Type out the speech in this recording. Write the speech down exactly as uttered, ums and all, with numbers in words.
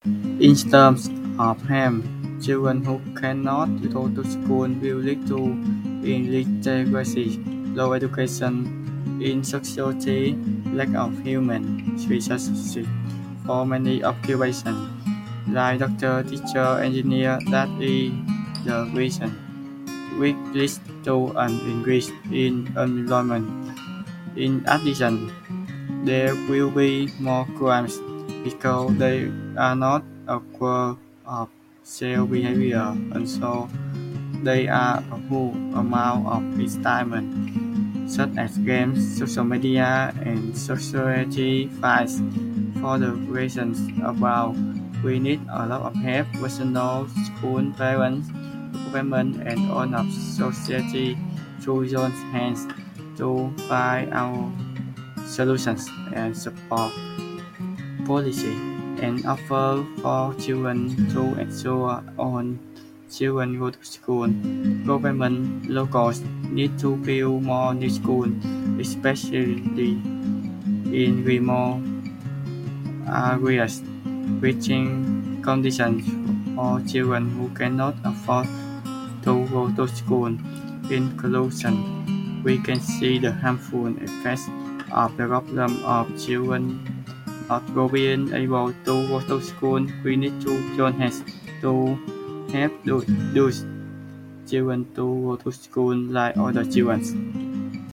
In terms of harm, children who cannot go to school will lead to illiteracy, low education, insecurity, lack of human resources for many occupations, like doctor, teacher, engineer. That is the reason, which leads to an increase in unemployment. In addition, there will be more crimes because they are not aware of self behavior, and so they are a huge amount of entertainment, such as games, social media, and society fights. For the reasons above, we need a lot of help, personal, school, parents, government, and all of society to join hands to find out solutions and support policy and offer for children to ensure all children go to school. Government locals need to build more new schools, especially in remote areas, reaching conditions for children who cannot afford to go to school. In conclusion, we can see the harmful effects of the problem of children not being able to go to school. We need to join hands to help those, those children to go to school like other children.